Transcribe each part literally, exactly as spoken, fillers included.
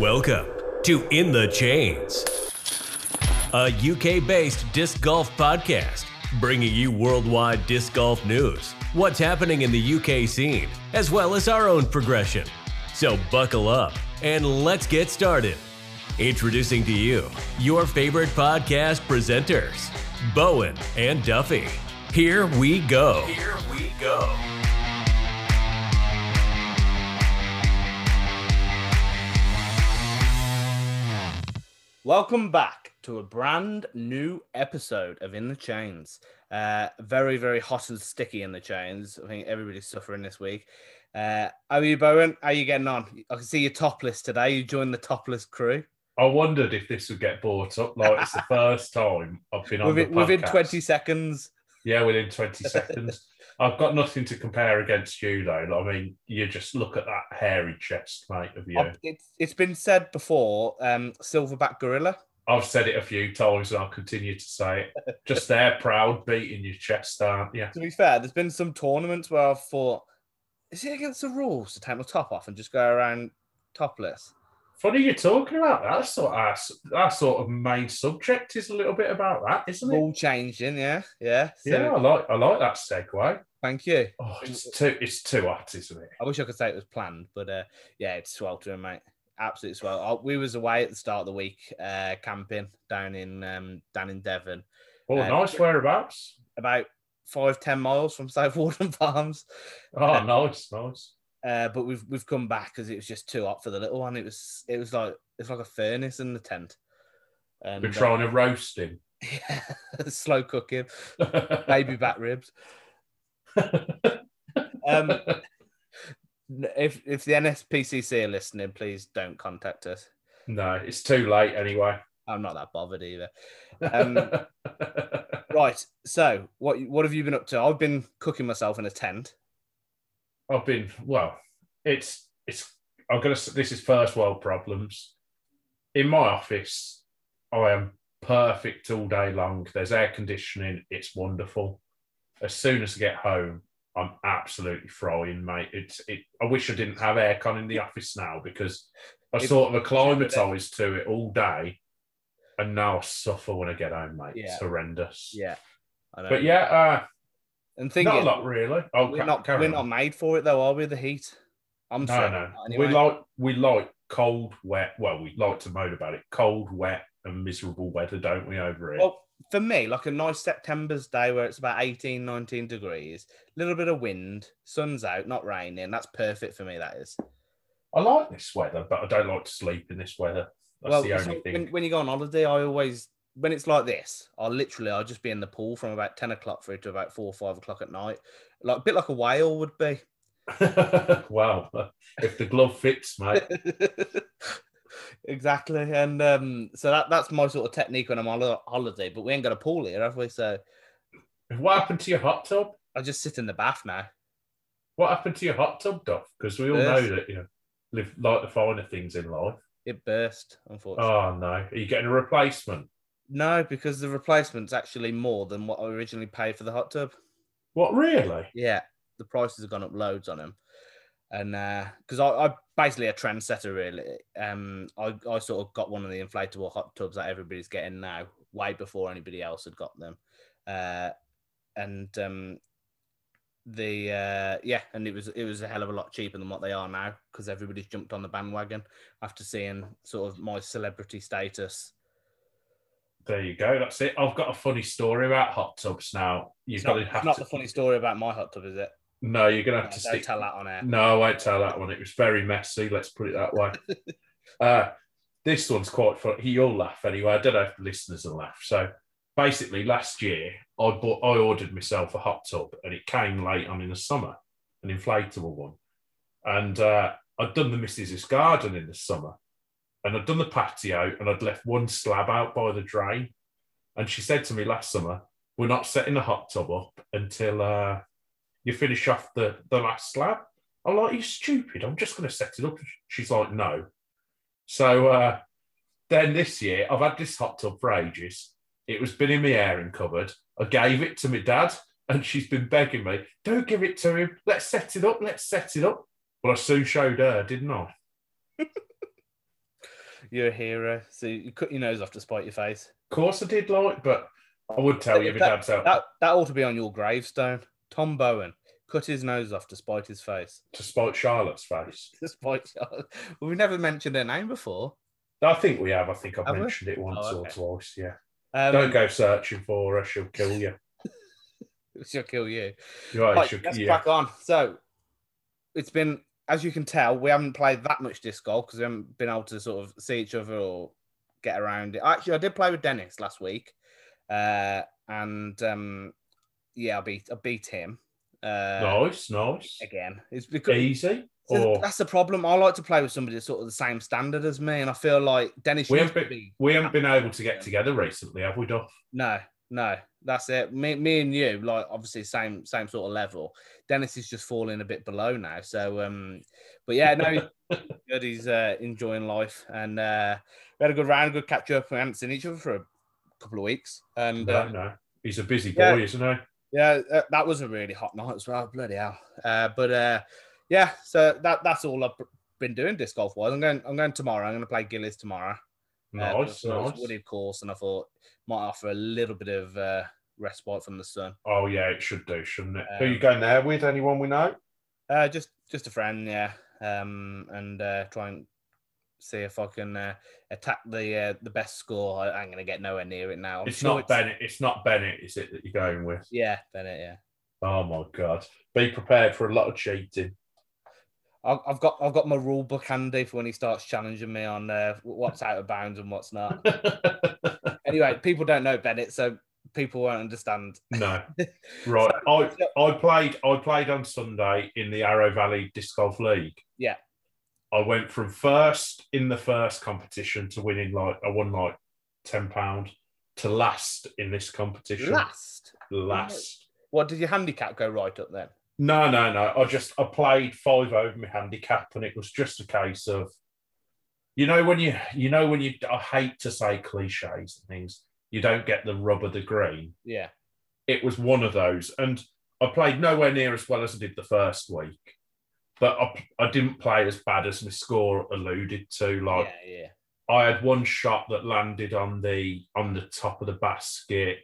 Welcome to In the Chains, a U K-based disc golf podcast bringing you worldwide disc golf news, what's happening in the U K scene, as well as our own progression. So buckle up and let's get started. Introducing to you your favorite podcast presenters, Bowen and Duffy. Here we go. Here we go. Welcome back to a brand new episode of In the Chains. Uh, very, very hot and sticky in the chains. I think everybody's suffering this week. Uh, how are you, Bowen? How are you getting on? I can see you're topless today. You joined the topless crew. I wondered if this would get brought up. Like, it's the first time I've been on within, the podcast. Within twenty seconds. Yeah, within twenty seconds. I've got nothing to compare against you, though. I mean, you just look at that hairy chest, mate, of you. It's, it's been said before, um, silverback gorilla. I've said it a few times and I'll continue to say it. Just there, proud, beating your chest, aren't you? To be fair, there's been some tournaments where I've thought, is it against the rules to take my top off and just go around topless? Funny you're talking about that. That's sort of our, our sort of main subject is a little bit about that, isn't it? All changing, yeah, yeah. So, yeah, I like I like that segue. Thank you. Oh, it's too it's too hot, isn't it? I wish I could say it was planned, but uh, yeah, it's sweltering, mate. Absolutely swell. Oh, we was away at the start of the week, uh, camping down in um, down in Devon. Oh, uh, nice. Whereabouts? About five ten miles from South Warden Farms. Oh, uh, nice, nice. Uh, but we've we've come back because it was just too hot for the little one. It was it was like it's like a furnace in the tent. And, We're trying uh, to roast him. Yeah, slow cooking, baby back ribs. um, if if the N S P C C are listening, please don't contact us. No, it's too late anyway. I'm not that bothered either. Um, right. So, what what have you been up to? I've been cooking myself in a tent. I've been well. It's it's. I'm gonna. This is first world problems. In my office, I am perfect all day long. There's air conditioning. It's wonderful. As soon as I get home, I'm absolutely frying, mate. It's it. I wish I didn't have aircon in the office now because I it's, sort of acclimatised to it all day, and now I suffer when I get home, mate. Yeah. It's horrendous. Yeah, I know. But yeah. Uh, And thinking, not a lot, really. Oh, we're not we're not made for it, though, are we? The heat. I'm no, no. Anyway. We like we like cold, wet. Well, we like to moan about it. Cold, wet, and miserable weather, don't we? Over here. Well, for me, like a nice September's day where it's about eighteen, nineteen degrees, a little bit of wind, sun's out, not raining. That's perfect for me. That is. I like this weather, but I don't like to sleep in this weather. That's well, the only so thing. When, when you go on holiday, I always. When it's like this, I'll literally, I'll just be in the pool from about ten o'clock through to about four or five o'clock at night. Like a bit like a whale would be. Wow. If the glove fits, mate. Exactly. And um, so that, that's my sort of technique when I'm on holiday, but we ain't got a pool here, have we? So what happened to your hot tub? I just sit in the bath now. What happened to your hot tub, Duff? Because we all burst. know that, you know, live like the finer things in life. It burst, unfortunately. Oh, no. Are you getting a replacement? No, because the replacement's actually more than what I originally paid for the hot tub. What, really? Yeah, the prices have gone up loads on them. And because uh, I, I basically a trendsetter, really. Um, I, I sort of got one of the inflatable hot tubs that everybody's getting now, way before anybody else had got them. Uh, and um, the uh, yeah, and it was it was a hell of a lot cheaper than what they are now because everybody's jumped on the bandwagon after seeing sort of my celebrity status. There you go. That's it. I've got a funny story about hot tubs now. You've it's got not, to have it's not to... the funny story about my hot tub, is it? No, you're going to have no, to don't stick... tell that on air. No, I won't tell that one. It was very messy. Let's put it that way. uh, this one's quite funny. You'll laugh anyway. I don't know if the listeners will laugh. So basically, last year, I bought, I ordered myself a hot tub, and it came late on in the summer, an inflatable one. And uh, I'd done the Missus's garden in the summer, and I'd done the patio, and I'd left one slab out by the drain. And she said to me last summer, we're not setting the hot tub up until uh, you finish off the, the last slab. I'm like, you stupid. I'm just going to set it up. She's like, no. So uh, then this year, I've had this hot tub for ages. It was been in my airing cupboard. I gave it to my dad, and she's been begging me, don't give it to him. Let's set it up. Let's set it up. Well, I soon showed her, didn't I? You're a hero. So you cut your nose off to spite your face. Of course I did, like, but I would tell you if it had that, that, that ought to be on your gravestone. Tom Bowen cut his nose off to spite his face. To spite Charlotte's face. To spite Charlotte. Well, we've never mentioned her name before. I think we have. I think I've have mentioned we? it once oh, okay. or twice, yeah. Um, Don't go searching for her. She'll kill you. She'll kill you. Right, right, she'll, let's yeah. crack on. So, it's been, as you can tell, we haven't played that much disc golf because we haven't been able to sort of see each other or get around it. Actually, I did play with Dennis last week. Uh, and, um, yeah, I beat, I beat him. Uh, nice, nice. Again. It's because, Easy? So or... That's the problem. I like to play with somebody that's sort of the same standard as me. And I feel like Dennis we used haven't to been, be... We haven't been able to get together recently, have we, Duff? No. No, that's it. Me, me and you, like obviously same same sort of level. Dennis is just falling a bit below now. So, um, but yeah, no, he's good. He's uh, enjoying life, and uh, we had a good round, a good catch up. We hadn't seen each other for a couple of weeks, and no, uh, no, he's a busy boy, yeah, isn't he? Yeah, uh, that was a really hot night as well. Bloody hell! Uh, but uh, yeah, so that that's all I've been doing disc golf wise. I'm going. I'm going tomorrow. I'm going to play Gillies tomorrow. Nice, uh, nice. It's a wooded course, and I thought might offer a little bit of uh, respite from the sun. Oh yeah, it should do, shouldn't it? Um, Who are you going there with? Anyone we know? Uh, just just a friend, yeah. Um, and uh, try and see if I can uh, attack the uh, the best score. I ain't gonna get nowhere near it now. I'm it's sure not it's... Bennett. It's not Bennett, is it, that you're going with? Yeah, Bennett. Yeah. Oh my God! Be prepared for a lot of cheating. I've got I've got my rule book handy for when he starts challenging me on uh, what's out of bounds and what's not. Anyway, people don't know Bennett, so people won't understand. No, right. I I played I played on Sunday in the Arrow Valley Disc Golf League. Yeah, I went from first in the first competition to winning like I won like ten pound to last in this competition. Last, last. What did your handicap go right up then? No, no, no. I just I played five over my handicap, and it was just a case of, you know, when you you know when you I hate to say cliches and things, you don't get the rub of the green. Yeah, it was one of those, and I played nowhere near as well as I did the first week, but I I didn't play as bad as my score alluded to. Like, yeah, yeah. I had one shot that landed on the on the top of the basket.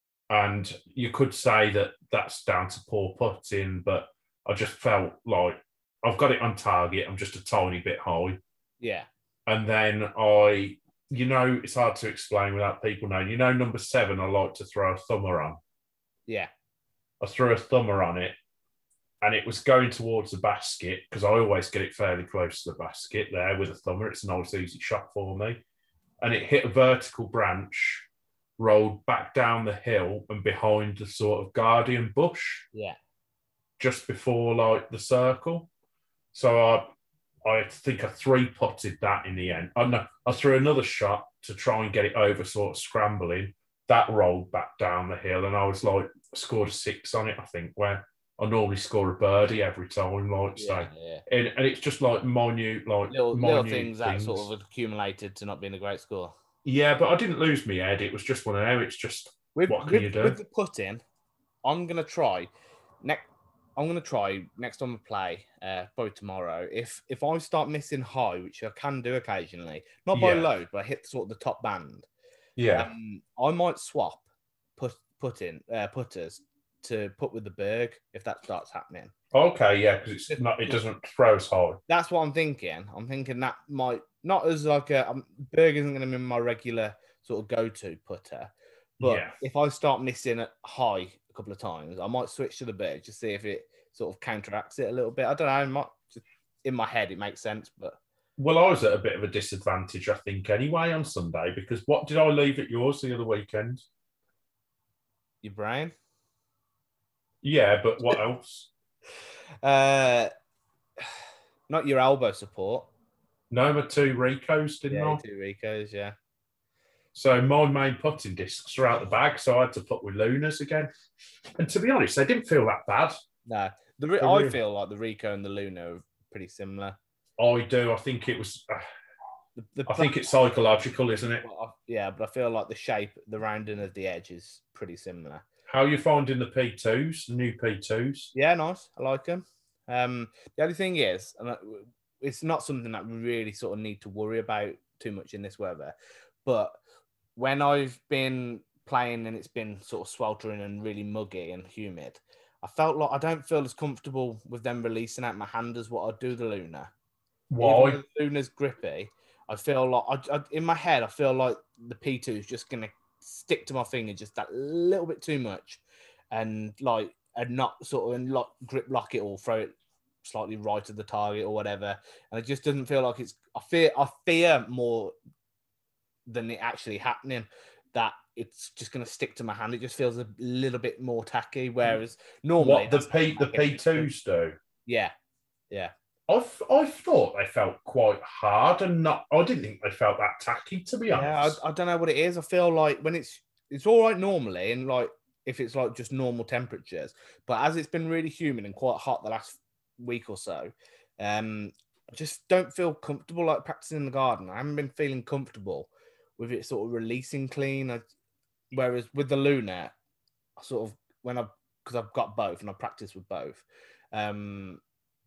And you could say that that's down to poor putting, but I just felt like I've got it on target. I'm just a tiny bit high. Yeah. And then I, you know, it's hard to explain without people knowing. You know, number seven, I like to throw a thumber on. Yeah. I threw a thumber on it, and it was going towards the basket because I always get it fairly close to the basket there with a thumber. It's a nice, easy shot for me. And it hit a vertical branch, rolled back down the hill and behind the sort of guardian bush. Yeah. Just before like the circle. So I I think I three putted that in the end. Oh no, I threw another shot to try and get it over, sort of scrambling. That rolled back down the hill, and I was like scored a six on it, I think, where I normally score a birdie every time, like yeah, so. Yeah. And, and it's just like minute, like little, minute little things, things that sort of accumulated to not being a great score. Yeah, but I didn't lose my head. It was just one of them. It's just, with, what can with, you do? With the putting, I'm gonna try next. I'm gonna try next time we play, uh, probably tomorrow. If if I start missing high, which I can do occasionally, not by Yeah. load, but I hit sort of the top band. Yeah. Um, I might swap put put in uh, putters to put with the Berg if that starts happening. Okay, yeah, because it's not. It doesn't throw as hard. That's what I'm thinking. I'm thinking that might not as like a um, Berg isn't going to be my regular sort of go-to putter, but Yeah. if I start missing it high a couple of times, I might switch to the Berg to see if it sort of counteracts it a little bit. I don't know. It might, just, in my head, it makes sense, but Well, I was at a bit of a disadvantage, I think, anyway, on Sunday, because what did I leave at yours the other weekend? your brain. Yeah, but what else? Uh, not your elbow support. No, my two Ricos, didn't Yeah, I? two Ricos. Yeah. So my main putting discs are out the bag, so I had to put with Luna's again. And to be honest, they didn't feel that bad. No, the Ri- Oh, I really? feel like the Rico and the Luna are pretty similar. I do. I think it was. Uh, The, the I think it's psychological, isn't it? Well, I- yeah, but I feel like the shape, the rounding of the edge is pretty similar. How are you finding the P twos, the new P twos? Yeah, nice. I like them. Um, the only thing is, and I- it's not something that we really sort of need to worry about too much in this weather. But when I've been playing and it's been sort of sweltering and really muggy and humid, I felt like I don't feel as comfortable with them releasing out my hand as what I do the Luna. Why? Even though the Luna's grippy, I feel like I, I, in my head I feel like the P two is just gonna stick to my finger just that little bit too much, and like and not sort of and lock, grip lock it or throw it slightly right of the target or whatever. And it just doesn't feel like it's. I fear I fear more than it actually happening that it's just going to stick to my hand. It just feels a little bit more tacky. Whereas normally What the P the P twos do. Yeah, yeah. I've I thought they felt quite hard and not. I didn't think they felt that tacky, to be Yeah, honest. I, I don't know what it is. I feel like when it's it's all right normally, and like if it's like just normal temperatures, but as it's been really humid and quite hot the last week or so, um, I just don't feel comfortable like practicing in the garden. I haven't been feeling comfortable with it sort of releasing clean. I, whereas with the Luna, I sort of when I because I've got both and I practice with both. Um,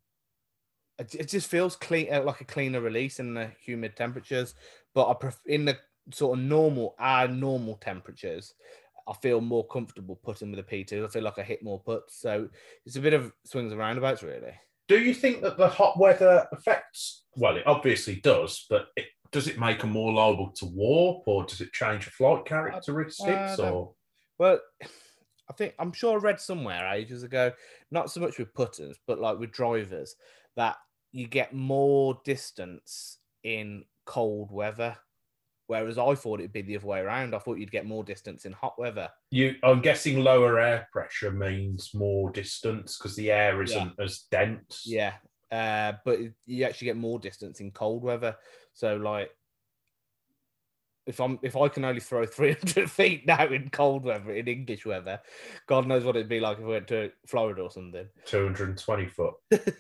it, it just feels clean, like a cleaner release in the humid temperatures. But I pref- in the sort of normal, our normal temperatures, I feel more comfortable putting with a P two. I feel like I hit more putts. So it's a bit of swings and roundabouts, really. Do you think that the hot weather affects? Well, it obviously does, but it, does it make them more liable to warp, or does it change the flight characteristics? Uh, or well, I think I'm sure I read somewhere ages ago, not so much with putters, but like with drivers, that you get more distance in cold weather. Whereas I thought it'd be the other way around. I thought you'd get more distance in hot weather. you, I'm guessing lower air pressure means more distance because the air isn't Yeah. as dense. Yeah, uh, but you actually get more distance in cold weather. So like, if I'm if I can only throw three hundred feet now in cold weather, in English weather, God knows what it'd be like if we went to Florida or something. two hundred twenty foot.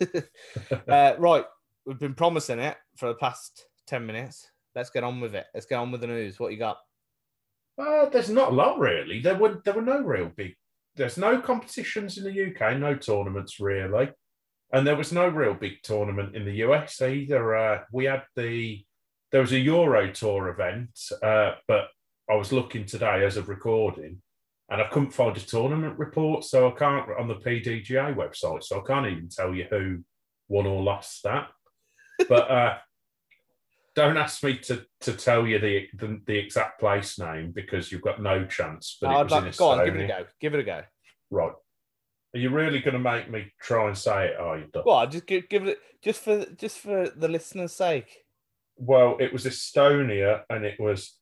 uh, right, we've been promising it for the past ten minutes. Let's get on with it. Let's get on with the news. What you got? Uh, there's not a lot really. There were there were no real big. There's no competitions in the U K, no tournaments really, and there was no real big tournament in the U S either. Uh, we had the there was a Euro Tour event, uh, but I was looking today as of recording, and I couldn't find a tournament report, so I can't on the P D G A website, so I can't even tell you who won or lost that. But uh, don't ask me to, to tell you the, the the exact place name because you've got no chance. But Oh, it was in go Estonia. on, give it a go. Give it a go. Right. Are you really going to make me try and say it? Are you? Done? Well, just give, give it just for just for the listeners' sake. Well, it was Estonia, and it was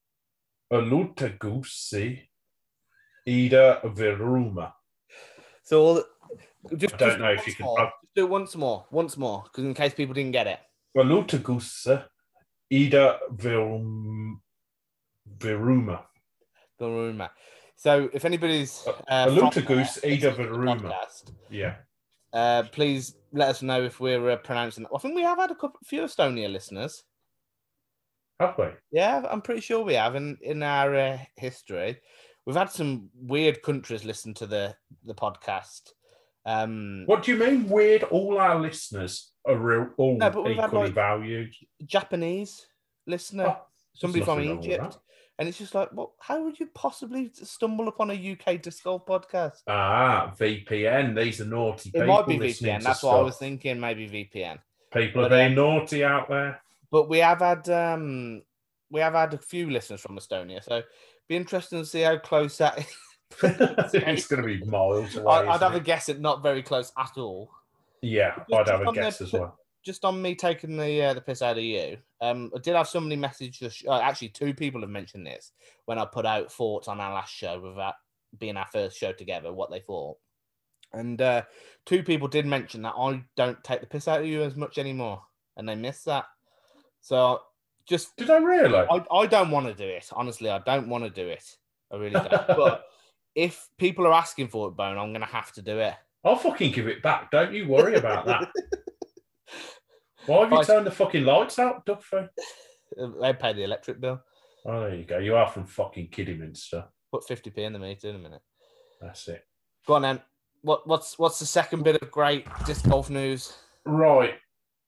Alutagussi Ida Viruma. So all the, just I don't just know if once you can- more. I've- Just do it once more, once more, because in case people didn't get it. Alutagussi Ida Virum, Viruma. Viruma. So if anybody's uh, from Alutagus there, Ida listening to the Viruma. podcast, Yeah. uh, please let us know if we're uh, pronouncing. I think we have had a couple, few Estonia listeners. Have we? Yeah, I'm pretty sure we have in in our uh, history. We've had some weird countries listen to the the podcast. Um, What do you mean weird? All our listeners are real, all No, but we've had, equally like- valued. Japanese listener, Oh, somebody there's from nothing wrong with Egypt, and it's just like, well, how would you possibly stumble upon a U K disc golf podcast? Ah, V P N. These are naughty It people. might be listening V P N. to That's what I stuff. was thinking. Maybe V P N. People are But, being um, naughty out there. But we have had um, we have had a few listeners from Estonia, so be interesting to see how close that is. It's going to be miles away. I, I'd isn't have a it? guess at not very close at all. Yeah, Just- I'd just have a on guess the- as well. Just on me taking the uh, the piss out of you, um, I did have somebody message. The sh- uh, actually, two people have mentioned this when I put out thoughts on our last show, without being our first show together, what they thought. And uh, two people did mention that I don't take the piss out of you as much anymore, and they missed that. So just, Did I really? I, I don't want to do it. Honestly, I don't want to do it. I really don't. But if people are asking for it, Bone, I'm going to have to do it. I'll fucking give it back. Don't you worry about that. Why have you Right. turned the fucking lights out, Duffy? They pay the electric bill. Oh, there you go. You are from fucking Kidderminster. Put fifty p in the meter in a minute. That's it. Go on then. What what's what's the second bit of great disc golf news? Right.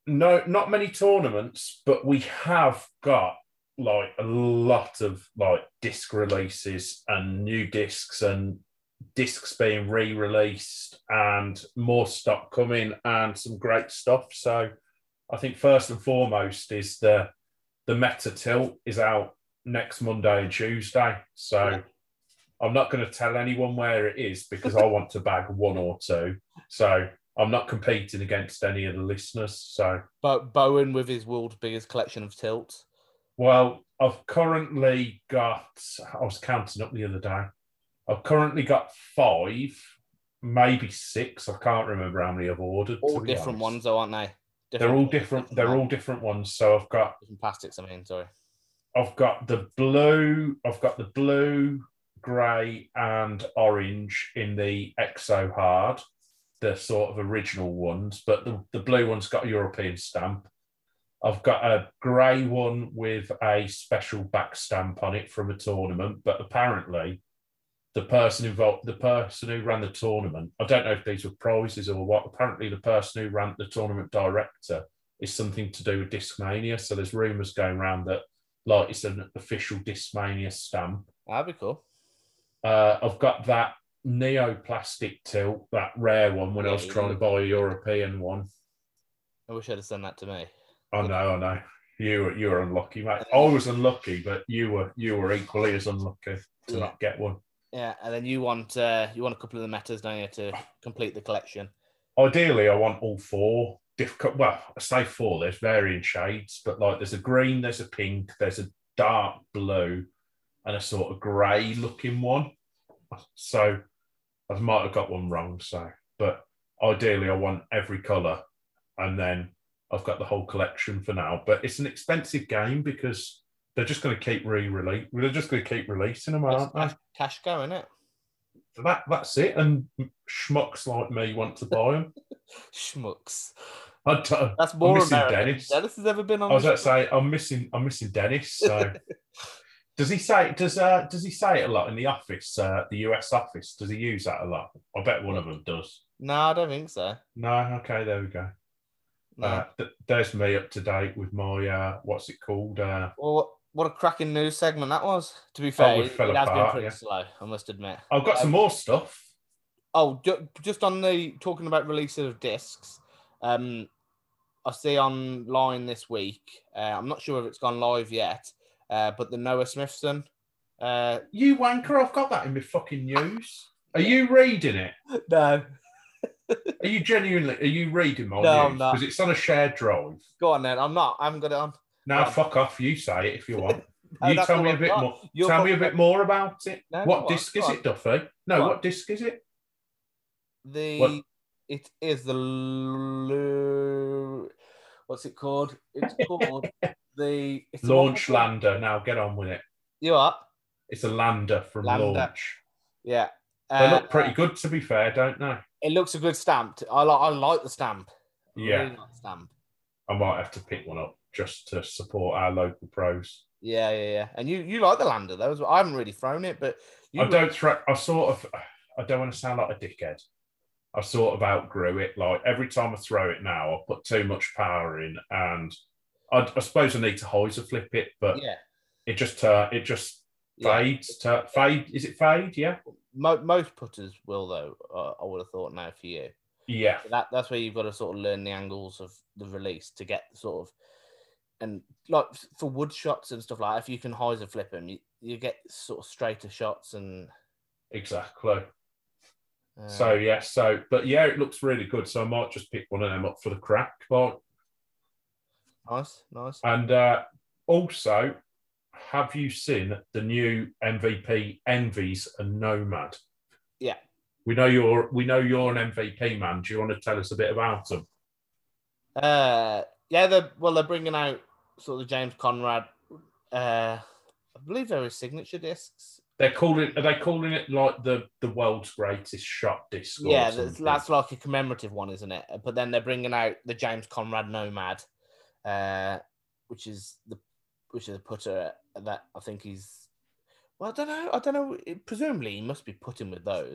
No, not many tournaments, but we have got like a lot of like disc releases and new discs and discs being re-released and more stock coming and some great stuff. So I think first and foremost is the the Meta Tilt is out next Monday and Tuesday. So yeah. I'm not going to tell anyone where it is because I want to bag one or two. So I'm not competing against any of the listeners. So, but Bowen with his world's biggest collection of tilts. Well, I've currently got. I was counting up the other day. I've currently got five, maybe six. I can't remember how many I've ordered. All different ones, though, aren't they? Different they're all different. different they're ones. all different ones. So I've got different plastics. I mean, sorry. I've got the blue. I've got the blue, grey, and orange in the Exo Hard. The sort of original ones, but the, the blue one's got a European stamp. I've got a grey one with a special back stamp on it from a tournament, but apparently the person involved, the person who ran the tournament, I don't know if these were prizes or what, apparently the person who ran the tournament director is something to do with Discmania. So there's rumours going around that like it's an official Discmania stamp. That'd be cool. Uh, I've got that Neoplastic tilt, that rare one when yeah, I was trying to buy a European one. I wish I'd have done that to me. I know, I know. You were you were unlucky, mate. I was unlucky, but you were you were equally as unlucky to yeah. not get one. Yeah, and then you want uh, you want a couple of the metas, don't you, to complete the collection? Ideally, I want all four. Difficult. Well, I say four. There's varying shades, but like there's a green, there's a pink, there's a dark blue, and a sort of grey looking one. So I might have got one wrong. So, but ideally, I want every colour, and then I've got the whole collection for now. But it's an expensive game because they're just going to keep re-release. They're just going to keep releasing them, aren't they? Cash go, isn't it? That that's it. And schmucks like me want to buy them. Schmucks. I don't, That's more I'm missing American. Dennis. Dennis has ever been on. I was about to say I'm missing. I'm missing Dennis. So does he say? Does uh? Does he say it a lot in the office? Uh, the U S office. Does he use that a lot? I bet one of them does. No, I don't think so. No. Okay. There we go. No. Uh, th- there's me up to date with my uh, what's it called? Uh, well, what a cracking news segment that was. To be fair, oh, it, it has apart, been pretty yeah. slow. I must admit. I've got um, some more stuff. Oh, ju- just on the talking about releases of discs. Um, I see online this week. Uh, I'm not sure if it's gone live yet, uh, but the Noah Smithson. Uh, you wanker! I've got that in my fucking news. Are you reading it? No. Are you genuinely? Are you reading my no, news? Because it's on a shared drive. Go on then. I'm not. I haven't got it on. No, fuck off. You say it if you want. no, you tell me a bit got. more. You're tell me a bit more about it. No, what disc is it, Duffy? No, what? what disc is it? The what? It is the what's it called? It's called the it's Launch Lander. Now get on with it. You are. It's a lander from lander. Launch. Yeah, uh, they look pretty good to be fair, don't they? It looks a good stamp. I like. I like the stamp. I yeah, really like the stamp. I might have to pick one up just to support our local pros. Yeah, yeah, yeah. And you, you like the lander though? I haven't really thrown it, but you I don't throw. I sort of. I don't want to sound like a dickhead. I sort of outgrew it. Like every time I throw it now, I put too much power in, and I, I suppose I need to hyzer flip it, but yeah, it just uh, it just fades. Yeah. To, fade is it fade? Yeah. Most, most putters will though. Uh, I would have thought now for you. Yeah. So that that's where you've got to sort of learn the angles of the release to get sort of, and like for wood shots and stuff like that, if you can hyzer flip them, you, you get sort of straighter shots and exactly. Uh, so yeah, so but yeah, it looks really good. So I might just pick one of them up for the crack. But nice, nice. And uh, also, have you seen the new M V P Envies and Nomad? Yeah, we know you're we know you're an M V P man. Do you want to tell us a bit about them? Uh, yeah, they're well, they're bringing out sort of the James Conrad. Uh, I believe they're his signature discs. They're calling. Are they calling it like the, the world's greatest shot disc? Yeah, that's, that's like a commemorative one, isn't it? But then they're bringing out the James Conrad Nomad, uh, which is the which is a putter that I think he's. Well, I don't know. I don't know. Presumably, he must be putting with those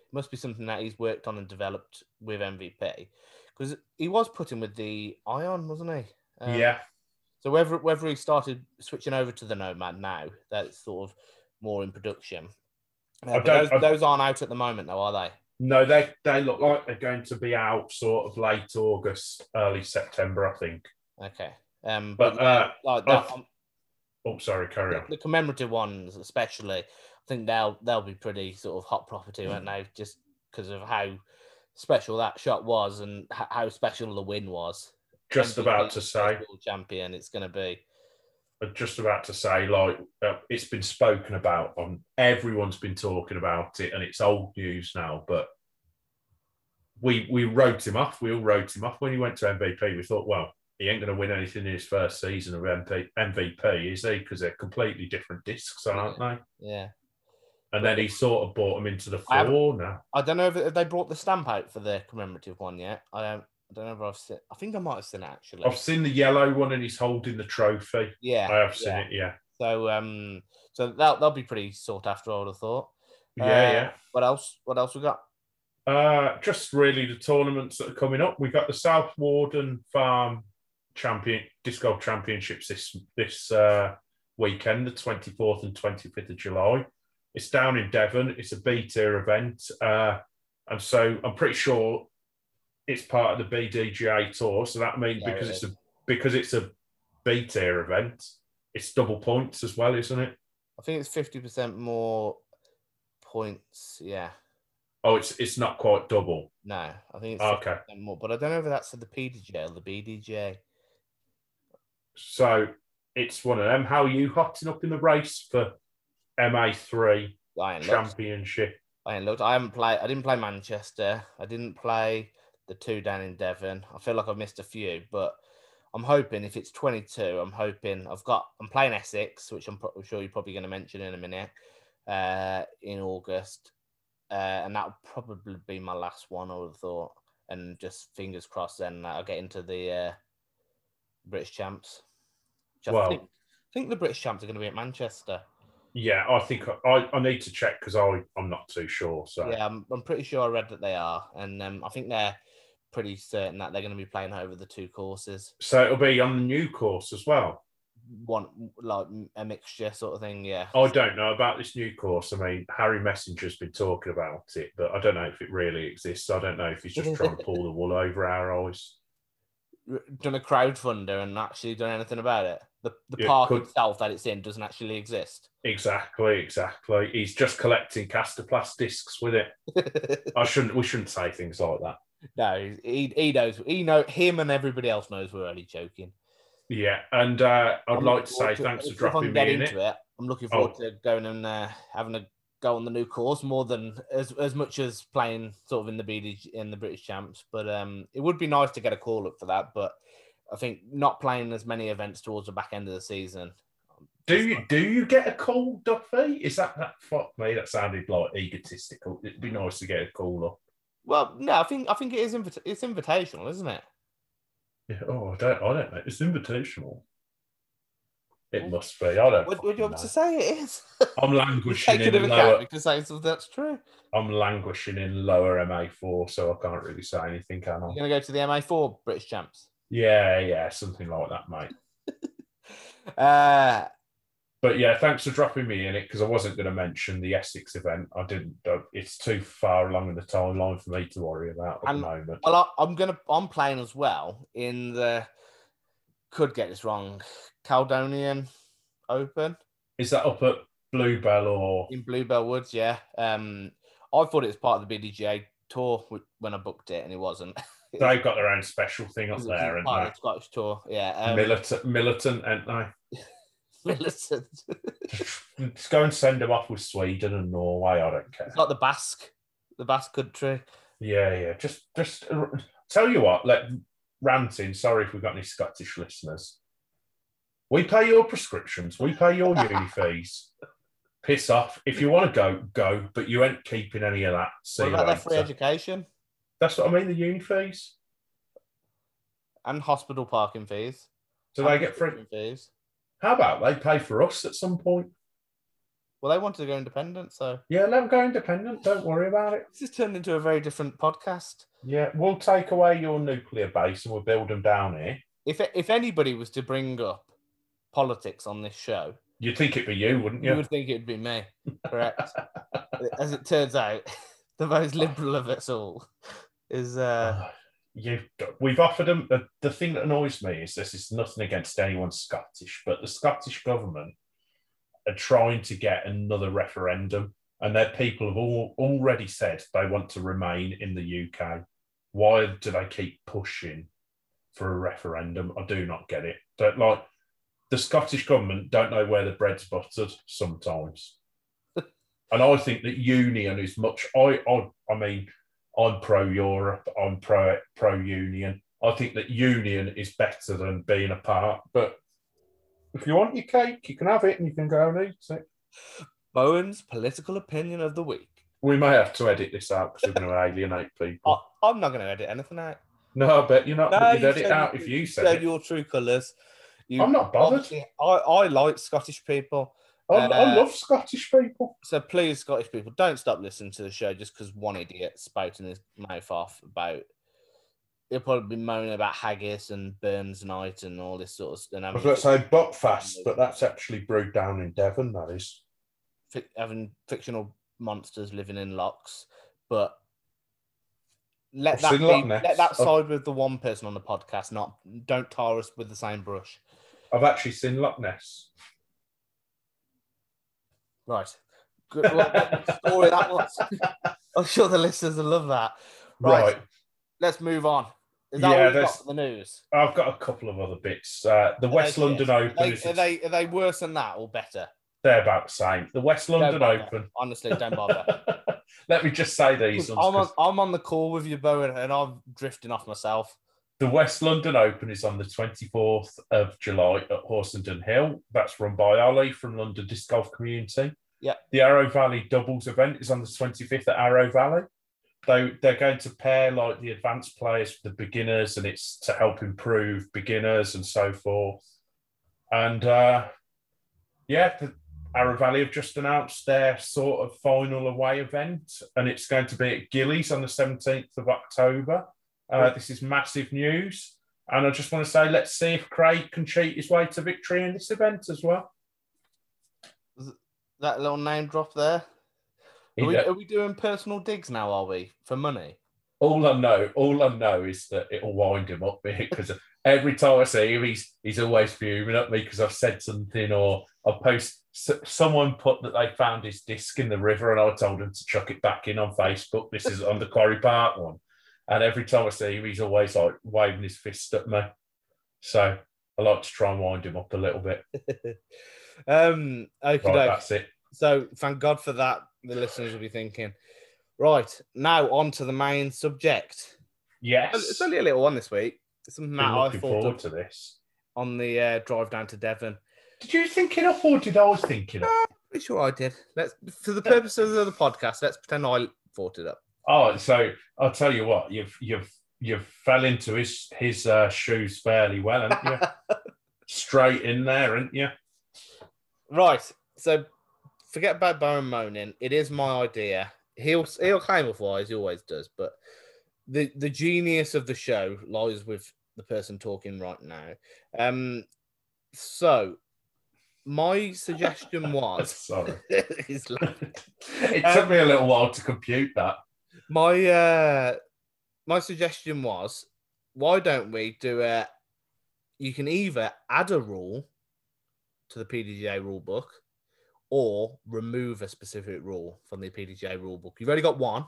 Must be something that he's worked on and developed with M V P, because he was putting with the Ion, wasn't he? Um, yeah. So whether whether he started switching over to the Nomad now, that's sort of more in production. Uh, I but don't- those, I- those aren't out at the moment, though, are they? No, they they look like they're going to be out sort of late August, early September, I think. Okay. Um, But, but, uh, like that, I've- um, Oh, sorry, carry the, on. the commemorative ones, especially, I think they'll they'll be pretty sort of hot property, won't they? Just because of how special that shot was and h- how special the win was. Just M V P, about to say, world champion, it's going to be. I'm just about to say, like, uh, it's been spoken about on everyone's been talking about it, and it's old news now. But we we wrote him off. We all wrote him off when he went to M V P. We thought, well, he ain't going to win anything in his first season of M V P, is he? Because they're completely different discs, aren't they? Yeah. And then he sort of brought them into the I haven't- floor now. I don't know if, if they brought the stamp out for the commemorative one yet. I don't. I don't know if I've seen. I think I might have seen it actually. I've seen the yellow one, and he's holding the trophy. Yeah, I have seen yeah. it. Yeah, So um, so that that'll be pretty sought after. I would have thought. yeah, Uh, yeah. What else? What else we got? Uh, just really the tournaments that are coming up. We've got the South Warden Farm Champion Disc Golf Championships this this uh, weekend, the twenty-fourth and twenty-fifth of July. It's down in Devon. It's a B tier event, uh, and so I'm pretty sure it's part of the B D G A tour. So that means Yeah, because it it's is. a because it's a B tier event, it's double points as well, isn't it? I think it's fifty percent more points. Yeah. Oh, it's it's not quite double. No, I think it's Okay. fifty percent more, but I don't know if that's for the P D G A or the B D G A. So it's one of them. How are you hotting up in the race for M A three I ain't looked. championship? I ain't looked. I haven't played. I didn't play Manchester. I didn't play the two down in Devon. I feel like I've missed a few, but I'm hoping if it's twenty-two, I'm hoping I've got. I'm playing Essex, which I'm, pro- I'm sure you're probably going to mention in a minute, uh, in August, uh, and that'll probably be my last one. I would have thought, and just fingers crossed, then I'll get into the uh, British champs. Which I Well- think, I think the British champs are going to be at Manchester. Yeah, I think I, I need to check because I I'm not too sure. So Yeah, I'm, I'm pretty sure I read that they are, and um, I think they're pretty certain that they're going to be playing over the two courses. so it'll be on the new course as well. One like a mixture sort of thing. Yeah. I don't know about this new course. I mean, Harry Messenger's been talking about it, but I don't know if it really exists. I don't know if he's just trying to pull the wool over our eyes. Done a crowdfunder and actually done anything about it. The the Yeah, park could- itself that it's in doesn't actually exist. Exactly, exactly. He's just collecting Casterplast discs with it. I shouldn't. We shouldn't say things like that. No, he he knows. He know him and everybody else knows we're only joking. Yeah, and uh, I'd I'm like looking to forward say thanks if- for if I dropping can get me in into it. it. I'm looking forward Oh. to going and uh, having a go on the new course more than as as much as playing sort of in the B D G in the British champs. But um, it would be nice to get a call up for that. But I think not playing as many events towards the back end of the season. Do you do you get a call, Duffy? Is that that fuck me? That sounded like egotistical. It'd be nice to get a call up. Well, no, I think I think it is invita- it's invitational, isn't it? Yeah, oh, I don't, I don't know. It's invitational. It must be. I don't. What would you want fucking to know. say it is? I'm Just languishing take it in in lower. account to say something that's true. I'm languishing in lower M A four, so I can't really say anything, can I? You're gonna go to the M A four British champs. Yeah, yeah, something like that, mate. Uh, But yeah, thanks for dropping me in it because I wasn't going to mention the Essex event. I didn't. uh, It's too far along in the timeline for me to worry about at And- the moment. well, I, I'm gonna I'm playing as well in the could get this wrong Caledonian Open Is that up at Bluebell or? in Bluebell Woods. Yeah. Um, I thought it was part of the B D G A tour wh- when I booked it, and it wasn't. They've got their own special thing up It's there, part of haven't the Scottish tour. Yeah. they? Um, Militant, militant, aren't they? militant. Just go and send them off with Sweden and Norway. I don't care. It's like the Basque, the Basque country. Yeah, yeah. Just, just uh, tell you what. Let ranting. Sorry if we've got any Scottish listeners. We pay your prescriptions. We pay your uni fees. Piss off. If you want to go, go. But you ain't keeping any of that. See What you about their free later. education That's what I mean. The uni fees. and hospital parking fees? Do they And get free? prescription fees? How about they pay for us at some point? Well, they wanted to go independent, so Yeah, let them go independent. Don't worry about it. this has turned into a very different podcast. Yeah, we'll take away your nuclear base and we'll build them down here. If if anybody was to bring up politics on this show, You'd think it'd be you, wouldn't you you? would think it'd be me. Correct. As it turns out, the most liberal of us all is. Uh... Uh, you, we've offered them. The, the thing that annoys me is this is nothing against anyone Scottish, but the Scottish government are trying to get another referendum, and their people have all already said they want to remain in the U K. Why do they keep pushing for a referendum? I do not get it. Don't like the Scottish government don't know where the bread's buttered sometimes. And I think that union is much. I I, I mean, I'm pro Europe. I'm pro pro union. I think that union is better than being apart. But if you want your cake, you can have it and you can go and eat it. Bowen's political opinion of the week. We may have to edit this out because we're going to alienate people. I, I'm not going to edit anything out. No, I bet you're not. No, You'd you edit it said out you- if you you said showed it. your true colours. You- I'm not bothered. obviously, I, I like Scottish people. I, I Uh, love Scottish people. So please, Scottish people, don't stop listening to the show just because one idiot spouting his mouth off about. He'll probably be moaning about haggis and Burns Night and all this sort of stuff. I was going to say Buckfast, but that's actually brewed down in Devon, that is. Fic- having fictional monsters living in locks, but let I've that seen be, Loch Ness. let that I've- side with the one person on the podcast. Not don't tar us with the same brush. I've actually seen Loch Ness. Right. Good. What, what story that was. I'm sure the listeners will love that. Right. Right. Let's move on. Is that Yeah, all you've there's- got for the news? I've got a couple of other bits. Uh, the West Are they- London Are Open they, is are they are they worse than that or better? they're about the same. The West London Don't bother. Open. Honestly, don't bother. Let me just say these I'm ones. on, 'cause I'm on the call with you, Bowen, and I'm drifting off myself. The West London Open is on the twenty-fourth of July at Horsenden Hill. That's run by Ollie from London Disc Golf Community. Yeah. The Arrow Valley doubles event is on the twenty-fifth at Arrow Valley. They, they're going to pair like the advanced players with the beginners, and it's to help improve beginners and so forth. And uh, yeah, the Arrow Valley have just announced their sort of final away event, and it's going to be at Gillies on the seventeenth of October. Uh, this is massive news. And I just want to say, let's see if Craig can cheat his way to victory in this event as well. That little name drop there. Are we, are we doing personal digs now, are we, for money? All I know, all I know is that it'll wind him up because every time I see him, he's he's always fuming at me because I've said something or I post. Someone put that they found his disc in the river, and I told him to chuck it back in on Facebook. This is on the Quarry Park one, and every time I see him, he's always like waving his fist at me. So I like to try and wind him up a little bit. um, okay, Right, that's it. So thank God for that. The listeners will be thinking, right, now on to the main subject. Yes, It's only a little one this week. It's something that Been I looking thought forward of to this. on the uh, drive down to Devon. Did you think it up or did I think it up? Pretty sure I did. Let's, for the purposes of the podcast, let's pretend I thought it up. Oh, so I'll tell you what, you've you've you've fell into his his uh, shoes fairly well, haven't you? Straight in there, haven't you? Right. So forget about Bowen moaning. It is my idea. He'll he'll claim otherwise. He always does. But the the genius of the show lies with the person talking right now. Um. So my suggestion was. Sorry, He's laughing. it took me a little while to compute that. My uh, my suggestion was, why don't we do a? You can either add a rule to the P D G A rule book, or remove a specific rule from the P D G A rule book. You've only got one.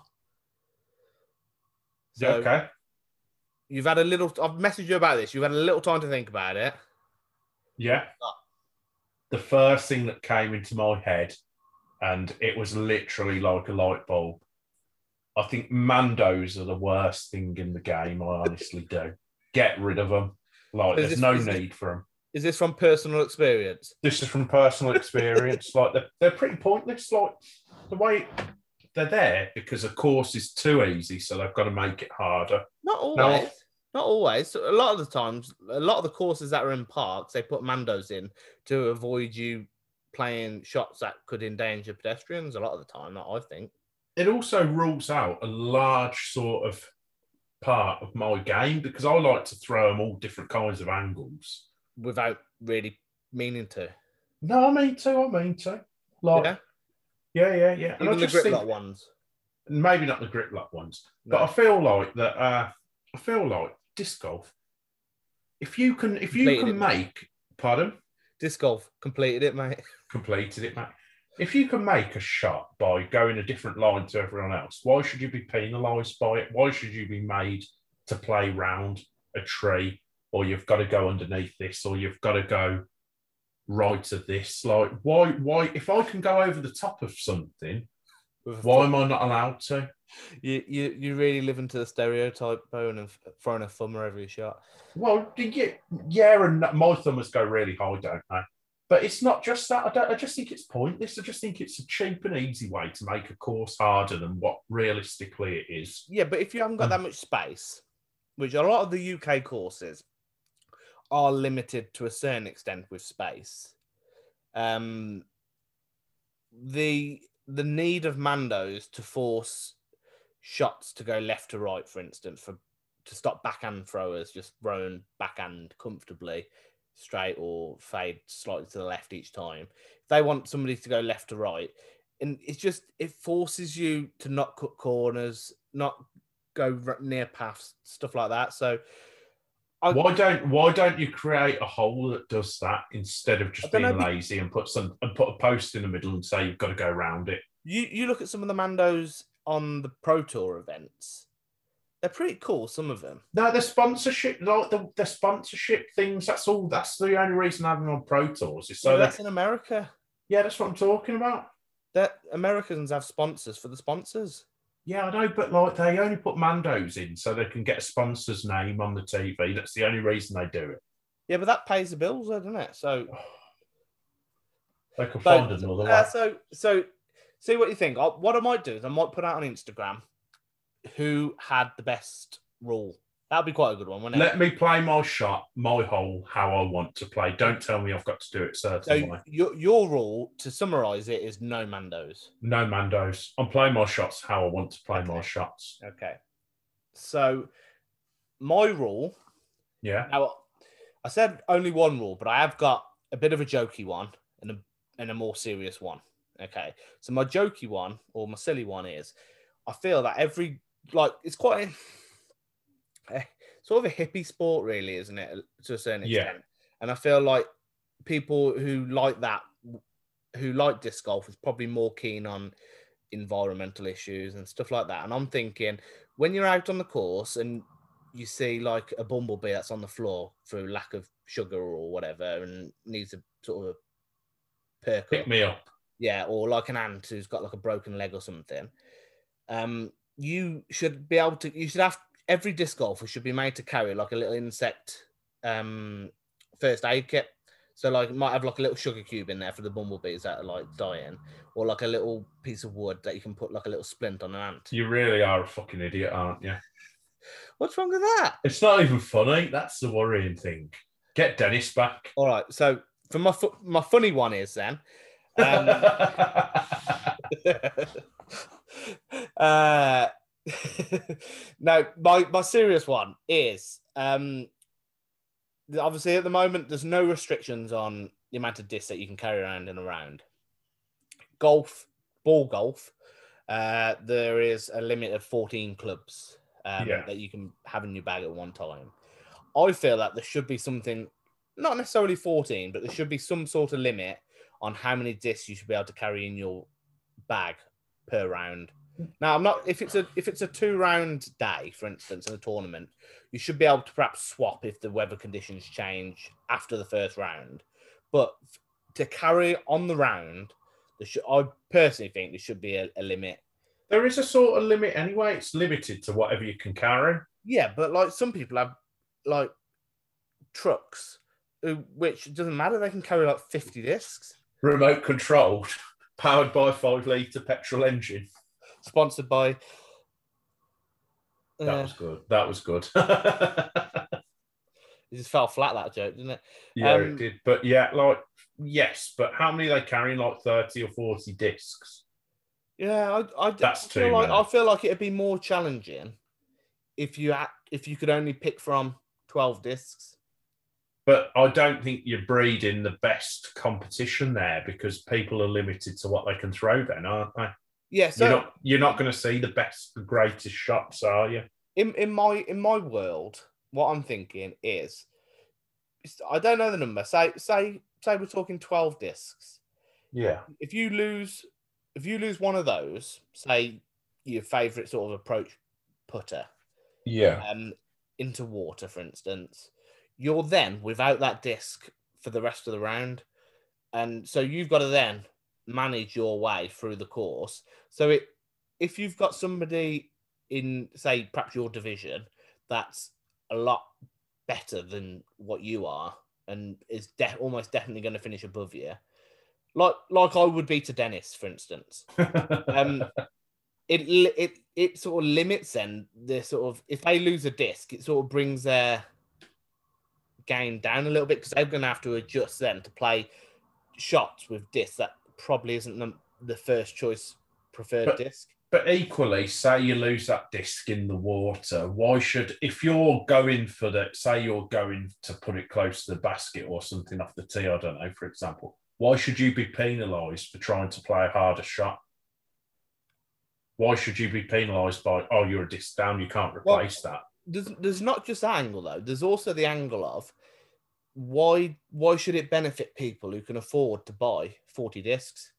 So Okay. you've had a little. I've messaged you about this. You've had a little time to think about it. Yeah. Oh. The first thing that came into my head, and it was literally like a light bulb. I think Mandos are the worst thing in the game. I honestly do. Get rid of them. Like, Is there's this- no is it- need for them. Is this from personal experience? This is from personal experience. Like, they're, they're pretty pointless. Like, the way they're there because a course is too easy, so they've got to make it harder. Not always. No. Not always. So a lot of the times, a lot of the courses that are in parks, they put Mandos in to avoid you playing shots that could endanger pedestrians a lot of the time. That I think it also rules out a large sort of part of my game because I like to throw them all different kinds of angles without really meaning to. No, I mean to. I mean to. Like, yeah, yeah, yeah. yeah. Even the grip lock ones. Maybe not the grip lock ones, no. but I feel like that. Uh, I feel like disc golf. If you can, if you completed can it, make, pardon, disc golf completed it, mate. Completed it, mate. If you can make a shot by going a different line to everyone else, why should you be penalised by it? Why should you be made to play round a tree, or you've got to go underneath this, or you've got to go right of this? Like, why? Why? If I can go over the top of something, why am I not allowed to? You you you really live into the stereotype, Bone, of throwing a thumber every shot. Well, yeah, yeah, and my thumbers go really high, don't they? But it's not just that. I, don't, I just think it's pointless. I just think it's a cheap and easy way to make a course harder than what realistically it is. Yeah, but if you haven't got that much space, which a lot of the U K courses are limited to a certain extent with space, um, the the need of Mandos to force shots to go left to right, for instance, for to stop backhand throwers just throwing backhand comfortably straight or fade slightly to the left each time. If they want somebody to go left to right, and it's just it forces you to not cut corners, not go near paths, stuff like that. So I, why don't why don't you create a hole that does that instead of just being know, lazy and put some and put a post in the middle and say you've got to go around it? You you look at some of the Mandos on the Pro Tour events. They're pretty cool, some of them. No, the sponsorship, like the, the sponsorship things, that's all. That's the only reason I have them on Pro Tours. Is so yeah, that's in America. Yeah, that's what I'm talking about. That Americans have sponsors for the sponsors. Yeah, I know, but like they only put Mandos in so they can get a sponsor's name on the T V. That's the only reason they do it. Yeah, but that pays the bills, doesn't it? So they can find so, another uh, way. So, so see what you think. I, what I might do is I might put out on Instagram who had the best rule. That'd be quite a good one, wouldn't it? Let me play my shot, my hole, how I want to play. Don't tell me I've got to do it certain so way. Your, your rule, to summarise it, is no Mandos. No Mandos. I'm playing my shots how I want to play okay. my shots. Okay. So, my rule... Yeah. Now, I said only one rule, but I have got a bit of a jokey one and a, and a more serious one. Okay. So, my jokey one, or my silly one is, I feel that every... Like, it's quite... A, sort of a hippie sport, really, isn't it, to a certain extent? Yeah. And I feel like people who like that, who like disc golf, is probably more keen on environmental issues and stuff like that. And I'm thinking, when you're out on the course and you see like a bumblebee that's on the floor through lack of sugar or whatever and needs a sort of perk Pick up, me up. Yeah, or like an ant who's got like a broken leg or something, um, you should be able to, you should have, every disc golfer should be made to carry like a little insect um, first aid kit. So like it might have like a little sugar cube in there for the bumblebees that are like dying, or like a little piece of wood that you can put like a little splint on an ant. You really are a fucking idiot, aren't you? What's wrong with that? It's not even funny. That's the worrying thing. Get Dennis back. All right. So for my fu- my funny one is then. Um, uh, no, my, my serious one is um, obviously at the moment there's no restrictions on the amount of discs that you can carry around in a round. Golf, ball golf, uh, there is a limit of fourteen clubs um, yeah. that you can have in your bag at one time. I feel that there should be something, not necessarily fourteen, but there should be some sort of limit on how many discs you should be able to carry in your bag per round. Now, I'm not, if it's a if it's a two round day, for instance, in a tournament, you should be able to perhaps swap if the weather conditions change after the first round. But to carry on the round, there should, I personally think there should be a, a limit. There is a sort of limit anyway. It's limited to whatever you can carry. Yeah, but like some people have like trucks, which doesn't matter. They can carry like fifty discs. Remote controlled, powered by a five litre petrol engine. Sponsored by... That uh, was good. That was good. It just fell flat, that joke, didn't it? Yeah, um, it did. But yeah, like, yes, but how many are they carrying? Like thirty or forty discs? Yeah, I, I, That's I feel too like many. I feel like it'd be more challenging if you had, if you could only pick from twelve discs. But I don't think you're breeding the best competition there because people are limited to what they can throw. Then, aren't they? Yeah, so you're not you're not going to see the best, the greatest shots, are you? in in my in my world, what I'm thinking is, I don't know the number. Say say say we're talking twelve discs. Yeah. If you lose, if you lose one of those, say your favourite sort of approach putter, Yeah. um, into water, for instance, you're then without that disc for the rest of the round, and so you've got to then manage your way through the course. So it, if you've got somebody in, say, perhaps your division that's a lot better than what you are and is de- almost definitely going to finish above you, like like I would be to Dennis, for instance. um, it it it sort of limits then the sort of, if they lose a disc, it sort of brings their game down a little bit because they're going to have to adjust then to play shots with discs that probably isn't the, the first choice preferred but, disc. But equally, say you lose that disc in the water, why should, if you're going for the, say you're going to put it close to the basket or something off the tee, I don't know, for example, why should you be penalised for trying to play a harder shot? Why should you be penalised by, oh, you're a disc down, you can't replace well, that? There's, there's not just that angle, though. There's also the angle of why why should it benefit people who can afford to buy forty discs?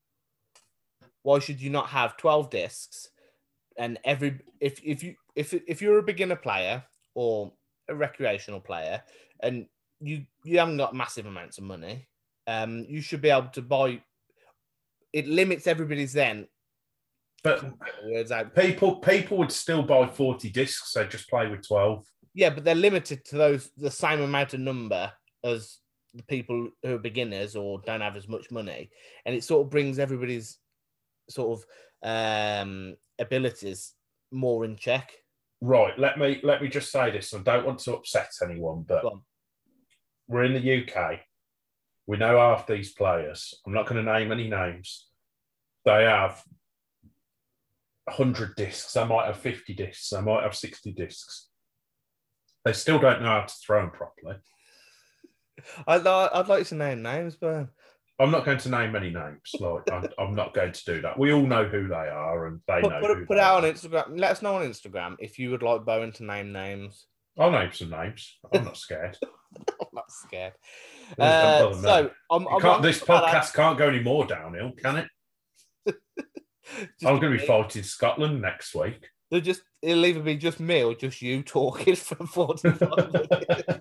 Why should you not have twelve discs and every if if you if if you're a beginner player or a recreational player and you you haven't got massive amounts of money, um, you should be able to buy. It limits everybody's then. But people people would still buy forty discs. They just play with twelve. Yeah, but they're limited to those the same amount of number as the people who are beginners or don't have as much money, and it sort of brings everybody's sort of um, abilities more in check. Right. Let me let me just say this. I don't want to upset anyone, but we're in the U K. We know half these players. I'm not going to name any names. They have one hundred discs. They might have fifty discs. They might have sixty discs. They still don't know how to throw them properly. I'd, I'd like to name names, but I'm not going to name any names. Like I'm, I'm not going to do that. We all know who they are, and they put, know. Put, who put they out are. on Instagram. Let us know on Instagram if you would like Bowen to name names. I'll name some names. I'm not scared. I'm not scared. Uh, so I'm, I'm, can't, I'm, this podcast can't go any more downhill, can it? I'm going to be fighting Scotland next week. They'll just it'll either be just me or just you talking for forty-five minutes.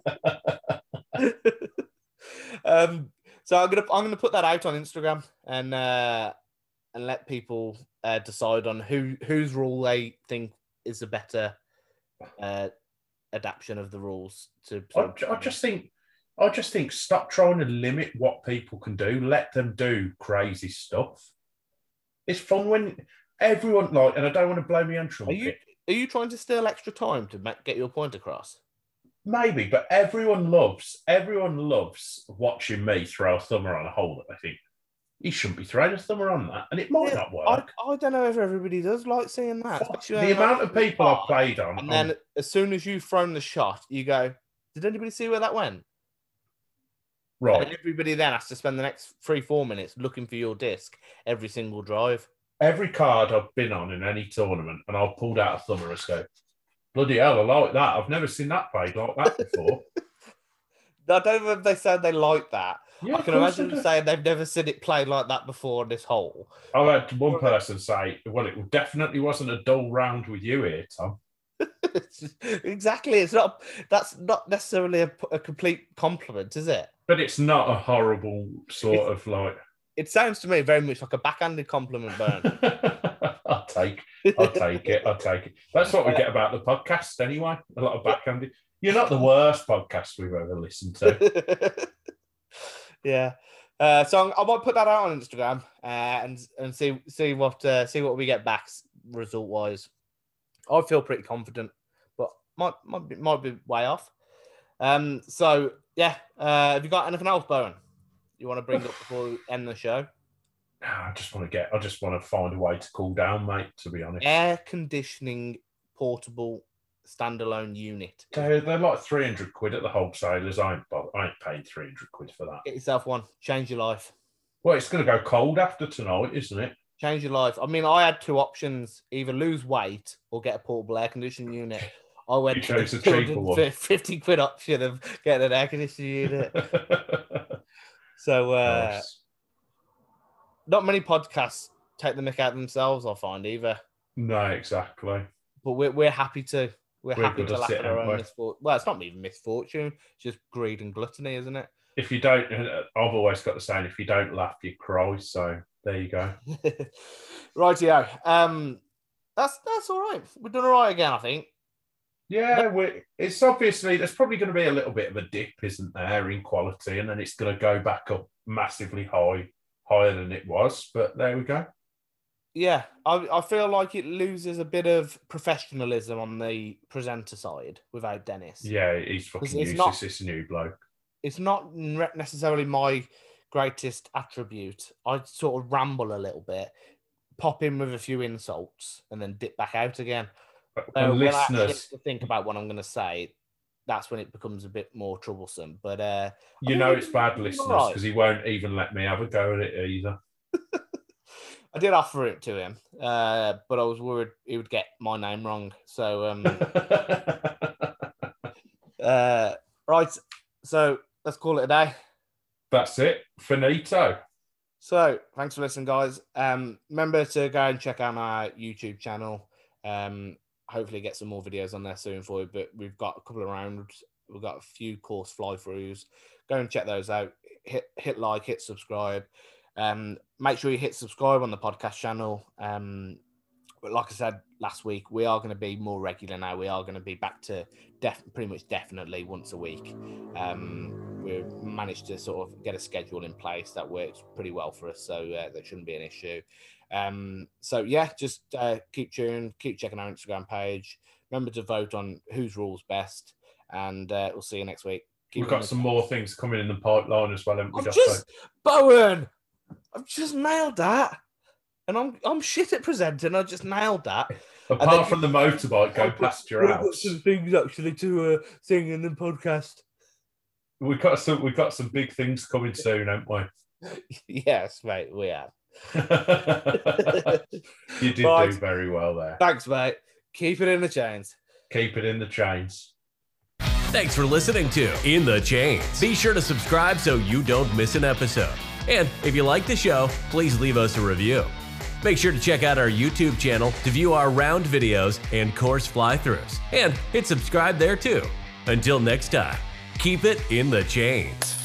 um, so I'm gonna I'm gonna put that out on Instagram and uh, and let people uh, decide on who whose rule they think is a better uh, adaptation of the rules. To I, I just think I just think stop trying to limit what people can do. Let them do crazy stuff. It's fun when everyone, like, and I don't want to blow me on trumpet. Are you, are you trying to steal extra time to make, get your point across? Maybe, but everyone loves, everyone loves watching me throw a thumber on a hole that they think, he shouldn't be throwing a thumber on that, and it might yeah, not work. I, I don't know if everybody does like seeing that. The amount of people I've played on. And then on, as soon as you've thrown the shot, you go, did anybody see where that went? Right. And everybody then has to spend the next three, four minutes looking for your disc every single drive. Every card I've been on in any tournament, and I've pulled out a thumber and go, bloody hell, I like that. I've never seen that played like that before. I don't know if they said they like that. Yeah, I can imagine them saying they've never seen it played like that before on this hole. I had one person say, well, it definitely wasn't a dull round with you here, Tom. Exactly. It's not, that's not necessarily a, a complete compliment, is it? But it's not a horrible sort it's, of like... It sounds to me very much like a backhanded compliment, Burn. I'll take I'll take it. I'll take it. That's what we get about the podcast anyway. A lot of backhanded. You're not the worst podcast we've ever listened to. Yeah. Uh, so I might put that out on Instagram uh, and and see see what uh, see what we get back result wise. I feel pretty confident, but might might be, might be way off. Um. So yeah. Uh, have you got anything else, Bowen? you want to bring up before we end the show? I just want to get. I just want to find a way to cool down, mate. To be honest, Air conditioning portable standalone unit. They're, they're like three hundred quid at the wholesalers. I ain't, I ain't paying three hundred quid for that. Get yourself one. Change your life. Well, it's going to go cold after tonight, isn't it? Change your life. I mean, I had two options: either lose weight or get a portable air conditioning unit. I went You to chose the the cheaper one. fifty quid option of getting an air conditioning unit. So, uh, Nice. not many podcasts take the mick out themselves, I find, either. No, exactly. But we're we're happy to. We're, We're happy good to at laugh it, at our aren't own we? misfortune. Well, it's not even misfortune; it's just greed and gluttony, isn't it? If you don't, I've always got the saying: if you don't laugh, you cry. So there you go. Rightio. Um, that's that's all right. We've done all right again, I think. Yeah, we it's obviously there's probably going to be a little bit of a dip, isn't there, in quality, and then it's going to go back up massively high, higher than it was. But there we go. Yeah, I I feel like it loses a bit of professionalism on the presenter side without Dennis. Yeah, he's fucking it's useless. not- This new bloke. It's not ne- necessarily my greatest attribute. I sort of ramble a little bit, pop in with a few insults, and then dip back out again. And Uh, when I actually listeners, have to think about what I'm going to say, that's when it becomes a bit more troublesome. But uh, you I know mean, it's bad, it's listeners, all right. because he won't even let me have a go at it either. I did offer it to him, uh, but I was worried he would get my name wrong. So, um, uh, right. So let's call it a day. That's it. Finito. So thanks for listening, guys. Um, remember to go and check out our YouTube channel. Um, hopefully get some more videos on there soon for you. But we've got a couple of rounds. We've got a few course fly-throughs. Go and check those out. Hit hit like, hit subscribe. Um, make sure you hit subscribe on the podcast channel. Um, but like I said last week, we are going to be more regular now. We are going to be back to def- pretty much definitely once a week. Um, we've managed to sort of get a schedule in place that works pretty well for us, so uh, that shouldn't be an issue. Um, so yeah, just uh, keep tuned, keep checking our Instagram page. Remember to vote on whose rules best, and uh, we'll see you next week. Keep We've got some more things coming in the pipeline as well, haven't we? I've Got just so- Bowen. I've just nailed that, and I'm I'm shit at presenting. I just nailed that. Apart then- from the motorbike go past your We've got house, some things actually to uh, sing in the podcast. we've got some we've got some big things coming soon, haven't we? Yes, mate, we have. You did Right. do very well there. Thanks, mate. Keep it in the chains. Keep it in the chains. Thanks for listening to In the Chains. Be sure to subscribe so you don't miss an episode. And if you like the show, please leave us a review. Make sure to check out our YouTube channel to view our round videos and course fly-throughs. And hit subscribe there too. Until next time, keep it in the chains.